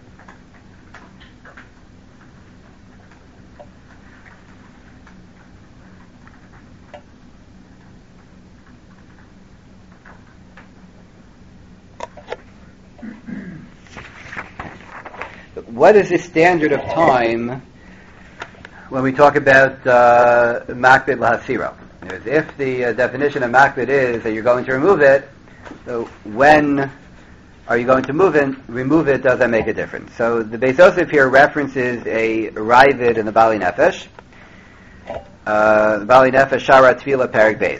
What is the standard of time when we talk about uh, makbid lahasira? If the uh, definition of makbid is that you're going to remove it, so when are you going to move it, remove it, does that make a difference? So the Beis Yosef here references a Ravid in the Bali Nefesh. Uh, the Bali Nefesh Shara Tefillah Perek Beis.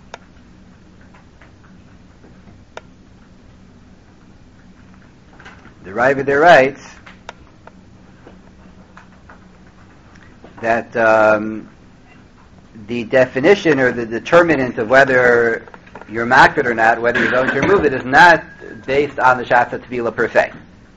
The Ravid there writes that um, the definition or the determinant of whether you're makbid or not, whether you're going to remove it, is not based on the Shasa Tefillah per se.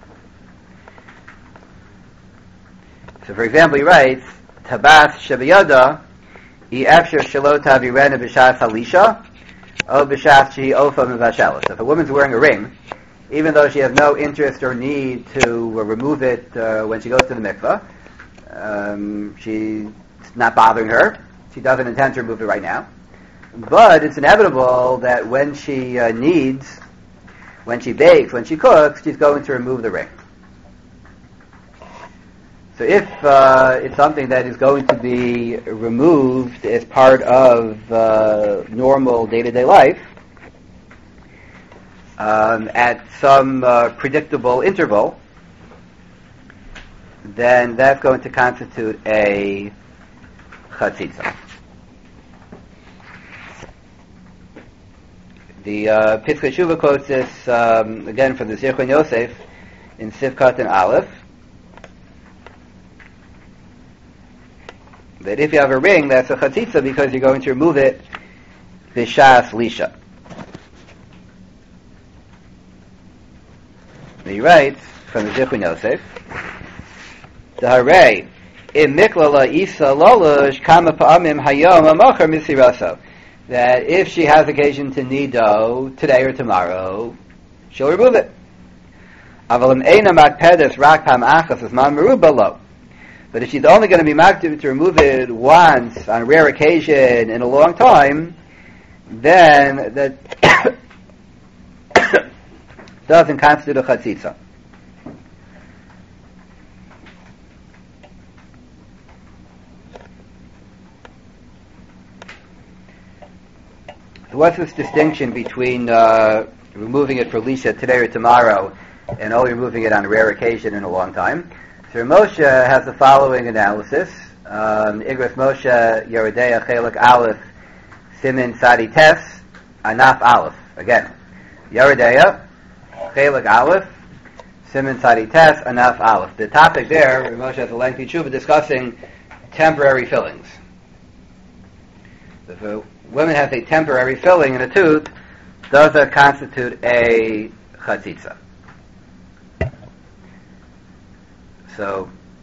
So, for example, he writes, Tabas Shabiyada, I Efshir Shalo Tavirena B'Shas Halisha, O B'Shas Shehi Ofa Mevashelah. So if a woman's wearing a ring, even though she has no interest or need to uh, remove it uh, when she goes to the mikveh, um, she's not bothering her. She doesn't intend to remove it right now. But it's inevitable that when she uh, needs, when she bakes, when she cooks, she's going to remove the ring. So if uh, it's something that is going to be removed as part of uh, normal day-to-day life, um, at some uh, predictable interval, then that's going to constitute a chatzitza. The uh, Pitzchei Shuvah quotes this um, again from the Zichron Yosef in Sivkat and Aleph, that if you have a ring, that's a chatzitza because you're going to remove it b'shas lisha. And he writes from the Zichron Yosef, Daharei im miklala isa lolush kama pa'amim hayom amacher misiraso. That if she has occasion to knead dough today or tomorrow, she'll remove it. Avalim eina makpedes rak pam achas as man meruba lo. But if she's only going to be makted to remove it once on a rare occasion in a long time, then that doesn't constitute a chatzitza. So what's this distinction between uh, removing it for Lisha today or tomorrow and only removing it on a rare occasion in a long time? So Moshe has the following analysis. Um, Igros Moshe Yeridea Chelik Aleph Simin Sadi Tes Anaf Aleph. Again, Yeridea Chelik Aleph Simin Sadi Tes Anaf Aleph. The topic there, Moshe has a lengthy tshuva discussing temporary fillings. So if a woman has a temporary filling in a tooth, does that constitute a chatzitza? So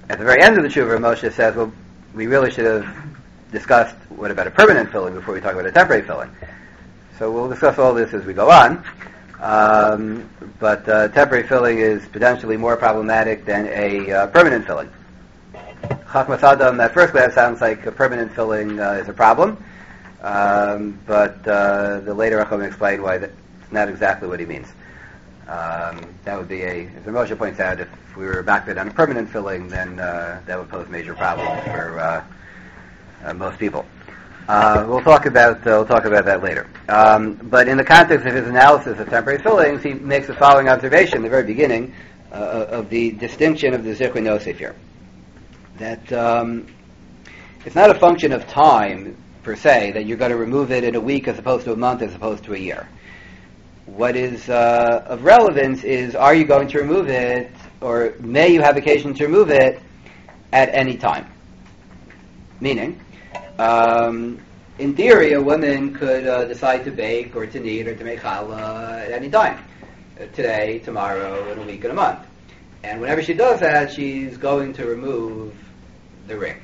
at the very end of the tshuva, Moshe says, well, we really should have discussed what about a permanent filling before we talk about a temporary filling. So we'll discuss all this as we go on. Um, but uh, temporary filling is potentially more problematic than a uh, permanent filling. Chachmas Adam, at first glance, sounds like a permanent filling uh, is a problem, um, but uh, the later Racham explained why that's not exactly what he means. Um, that would be a, as Moshe points out, if we were back then on a permanent filling, then uh, that would pose major problems for uh, uh, most people. Uh, we'll talk about uh, we'll talk about that later. Um, but in the context of his analysis of temporary fillings, he makes the following observation at the very beginning uh, of the distinction of the Zichron Yosef here. That um, it's not a function of time per se that you're going to remove it in a week as opposed to a month as opposed to a year. What is uh, of relevance is, are you going to remove it, or may you have occasion to remove it at any time? Meaning, um, in theory, a woman could uh, decide to bake or to knead or to make challah at any time. Uh, today, tomorrow, in a week, in a month. And whenever she does that, she's going to remove the ring.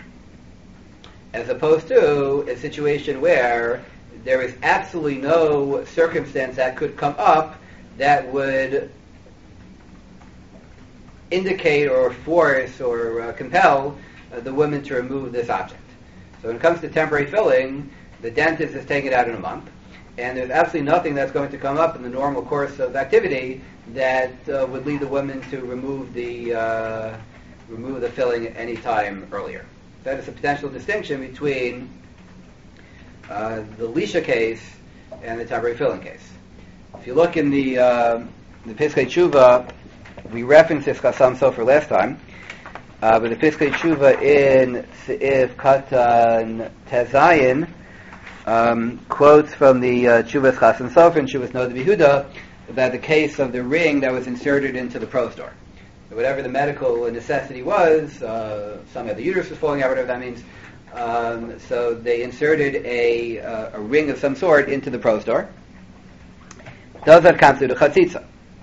As opposed to a situation where there is absolutely no circumstance that could come up that would indicate or force or uh, compel uh, the woman to remove this object. So when it comes to temporary filling, the dentist is taking it out in a month, and there's absolutely nothing that's going to come up in the normal course of activity that uh, would lead the woman to remove the uh, remove the filling at any time earlier. So that is a potential distinction between uh, the Lisha case and the temporary filling case. If you look in the uh, the Piskei Tshuva, we referenced this Chassam Sofer last time, uh, but the Piskei Tshuva in Seif Katan Tezayin um, quotes from the uh, Tshuvas Chassam Sofer and Tshuvas Noda B'Yehuda about the case of the ring that was inserted into the prostor. So whatever the medical necessity was, uh, somehow the uterus was falling out, whatever that means. Um, so they inserted a, uh, a ring of some sort into the prostor. Does that constitute a chatzitza?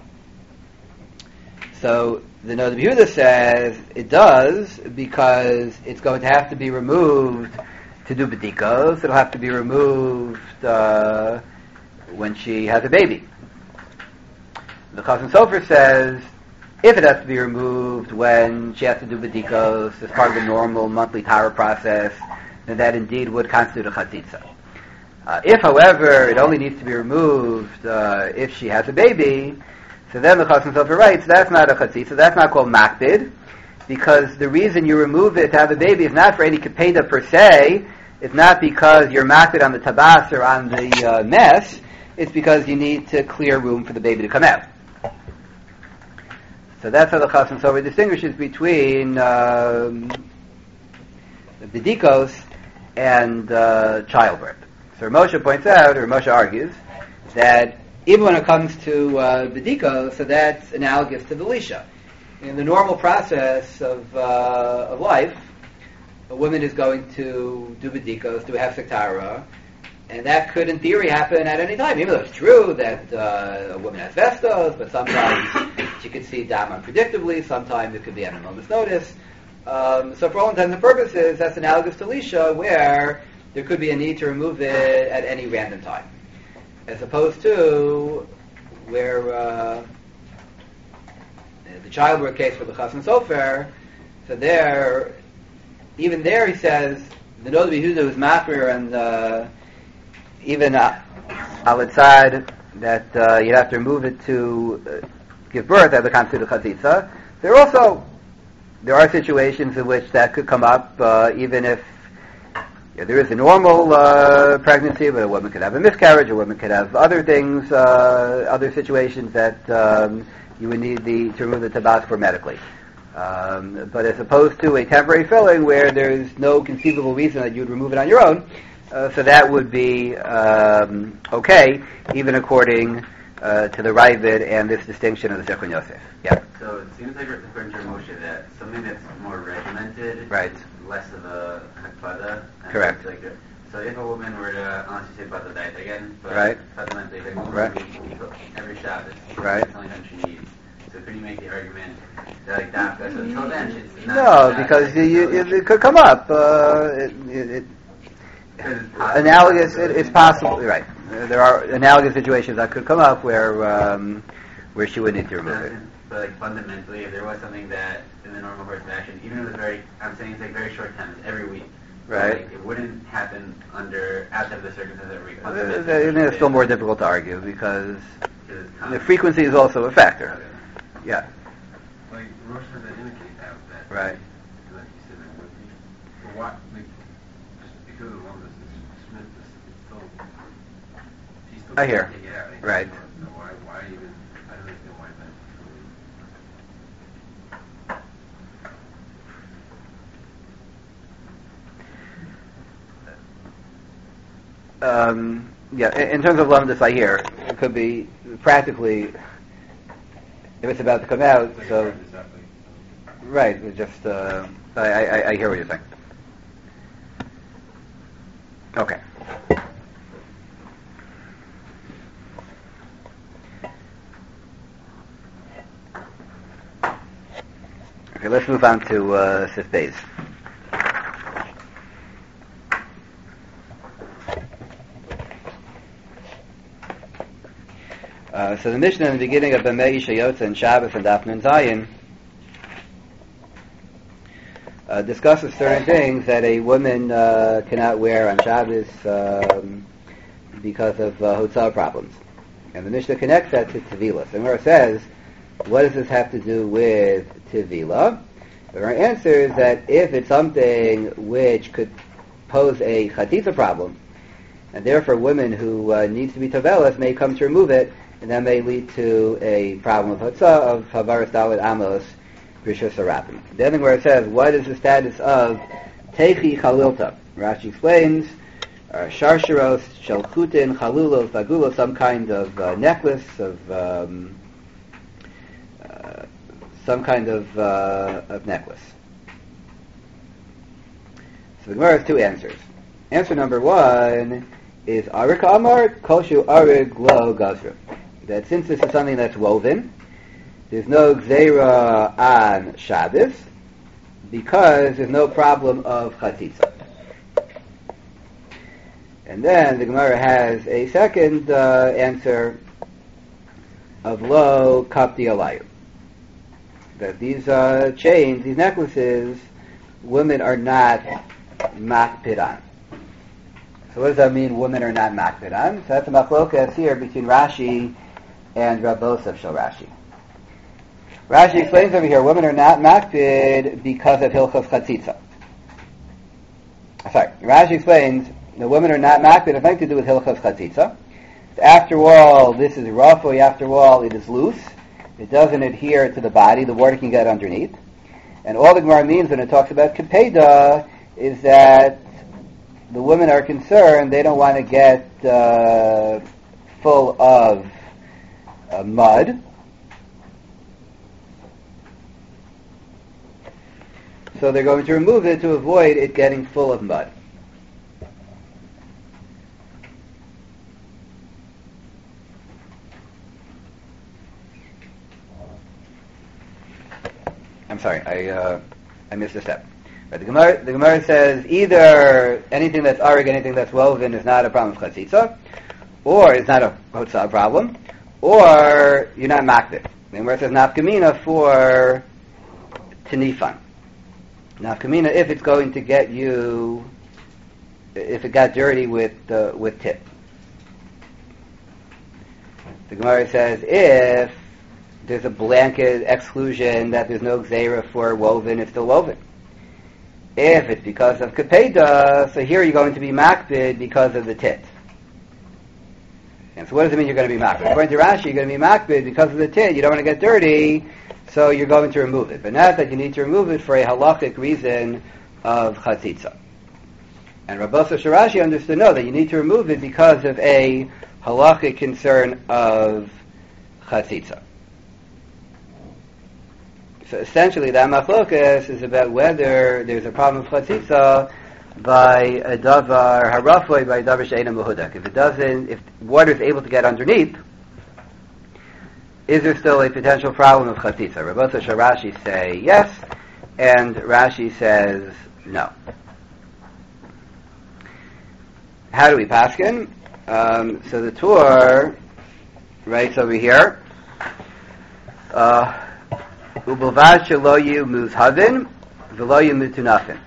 So the Noda B'Yehuda says it does, because it's going to have to be removed to do bedikos. It'll have to be removed uh, when she has a baby. The Chassam Sofer says if it has to be removed when she has to do bedikos as part of the normal monthly Tara process, then that indeed would constitute a chatzitza. Uh, if, however, it only needs to be removed uh, if she has a baby, so then the Chassam Sofer writes that's not a chatzitza, that's not called makbid, because the reason you remove it to have a baby is not for any kapeda per se. It's not because you're makbid on the tabas or on the uh, mess. It's because you need to clear room for the baby to come out. So that's how the Chassam Sofer distinguishes between um, bedikos and uh, childbirth. So Moshe points out, or Moshe argues, that even when it comes to uh, bedikos, so that's analogous to the lisha. In the normal process of uh, of life, a woman is going to do bedikos, do a hefsek tara, and that could, in theory, happen at any time. Even though it's true that uh, a woman has vestos, but sometimes she could see dam unpredictably, sometimes it could be at a moment's notice. Um, so for all intents and purposes, that's analogous to lisha, where there could be a need to remove it at any random time. As opposed to where uh, the childbirth case for the Chassam Sofer, so there, even there he says, the Noda B'Yehuda is mafir, and uh, even uh, al-Tzad, that uh, you have to remove it to uh, give birth as a constituted chatzitza. There also, there are situations in which that could come up, uh, even if yeah, there is a normal uh, pregnancy, but a woman could have a miscarriage, a woman could have other things, uh, other situations that um, you would need the, to remove the tabas for medically. Um, but as opposed to a temporary filling where there's no conceivable reason that you would remove it on your own, uh, so that would be um, okay, even according uh, to the Ravid and this distinction of the Zichron Yosef. Yeah. So it seems like according to Moshe that something that's more regimented, right, less of a hakpada. Correct. Like a, so if a woman were to, unless you say about the diet again, but right, fundamentally, like a woman right, would eat every Shabbos, right, that's the only time she needs. So So could you make the argument that like that? So until then, it's not. No, not because like, you, you, so- it, it could come up. Uh, it, it, it, because it's possible. analogous, it, it's possible, right. Uh, There are analogous situations that could come up where um, where she would need to remove it. But like fundamentally, if there was something that in the normal course of action, even if it was very, I'm saying it's like very short time, it's every week. Right. Like, it wouldn't happen under outside of the circumstances every week. Uh, Fundamentally, then it's still more difficult to argue because because it's the constant. frequency is also a factor. Yeah, Like Rosh doesn't indicate that. that right. Like you said, that would be. But why? Like, just because of one Smith is still. She still I can't hear. take it out. Like, Right. So why? Why even? I don't understand why that. Um, yeah, in, in terms of lumdus, I hear it could be practically if it's about to come out. It's like So right, exactly. right, it just uh, I, I, I hear what you're saying. Okay. Okay, let's move on to uh, Sif Beis. Uh, so the Mishnah in the beginning of Bamei Shayotza and Shabbos and Daf Nun Zayin uh, discusses certain things that a woman uh, cannot wear on Shabbos um, because of uh, hotzah problems. And the Mishnah connects that to Tevilah. So Gemara says, what does this have to do with Tevilah? The Gemara answers that if it's something which could pose a chatitza problem, and therefore women who uh, needs to be Tevelas may come to remove it, and that may lead to a problem of hotzah of Havaras Daled Amos Rishus Harapim. Then where it says, what is the status of Techi Chalilta? Rashi explains, uh, Sharsharos, Shalchutin, Chalulos, Agulos, some kind of uh, necklace, of um, uh, some kind of, uh, of necklace. So the Gemara has two answers. Answer number one is Arik Amar, Koshu Arik Lo Gazru. That since this is something that's woven, there's no gzeira on Shabbos because there's no problem of chatzitza. And then the Gemara has a second uh, answer of lo kapti alayu. That these uh, chains, these necklaces, women are not makpid on. So what does that mean, women are not makpid on? So that's a machlokas here between Rashi and Rabosov Shel Rashi. Rashi explains over here, women are not makpid because of hilchos chatzitza. Sorry, Rashi explains the women are not makpid, it's nothing to do with hilchos chatzitza. After all, this is rafui, after all, it is loose. It doesn't adhere to the body, the water can get underneath. And all the Gemara means when it talks about kipeda is that the women are concerned, they don't want to get uh, full of uh, mud. So they're going to remove it to avoid it getting full of mud. I'm sorry, I uh, I missed a step. Right, the Gemara, the Gemara says either anything that's arig, anything that's woven is not a problem of chatzitza, or it's not a hotzah problem, or you're not makbid. The Gemara says nafkamina for tenifan. Nafkamina if it's going to get you, if it got dirty with uh, with tip. The Gemara says if there's a blanket exclusion that there's no gzeira for woven, it's still woven. If it's because of kapeda, so here you're going to be makbid because of the tit. And so what does it mean you're going to be makbid? According to Rashi, you're going to be makbid because of the tit. You don't want to get dirty, so you're going to remove it. But not that you need to remove it for a halachic reason of chatzitza. And Rabbosa Sharashi understood, no, that you need to remove it because of a halachic concern of chatzitza. So essentially, that machlokas is about whether there's a problem of chatzitza by a davar harafoi, by a davar she'ena mehudak. If it doesn't, if water is able to get underneath, is there still a potential problem of chatzitza? Rabbi Shah Rashi say yes, and Rashi says no. How do we paskin? Um, so the Tur writes over here, Ubelvad shelo yu muzhavin v'lo yu mutunafin.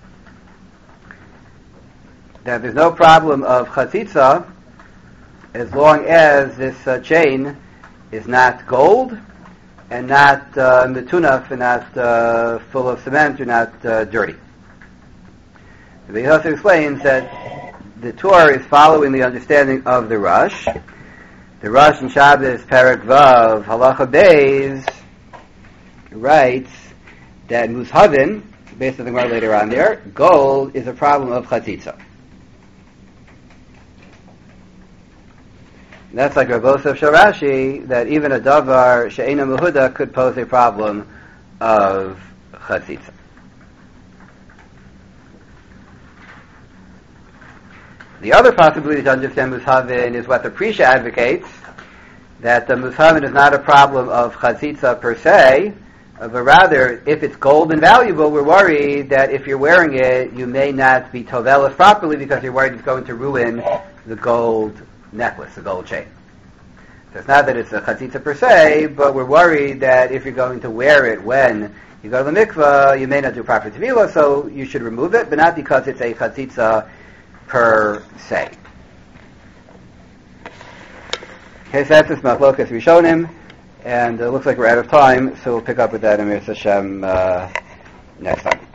That there's no problem of chatzitza as long as this uh, chain is not gold and not uh, metunaf and not uh, full of cement or not uh, dirty. The Yosef explains that the Torah is following the understanding of the Rosh. The Rosh in Shabbos Perek Vav Halacha Beis writes that Mushavin, based on the Gemara later on there, gold is a problem of chatzitza. That's like Rav Yosef Sharashi, that even a davar she'ena mehuda could pose a problem of chatzitza. The other possibility to understand Mushavin is what the Prisha advocates, that the Mushavin is not a problem of chatzitza per se, but rather, if it's gold and valuable, we're worried that if you're wearing it, you may not be tovelis properly because you're worried it's going to ruin the gold necklace, the gold chain. So it's not that it's a chatzitza per se, but we're worried that if you're going to wear it when you go to the mikvah, you may not do proper tevilah, so you should remove it, but not because it's a chatzitza per se. Okay, so that's this machlokas rishonim, and it looks like we're out of time, so we'll pick up with that in Mir Hashem uh, next time.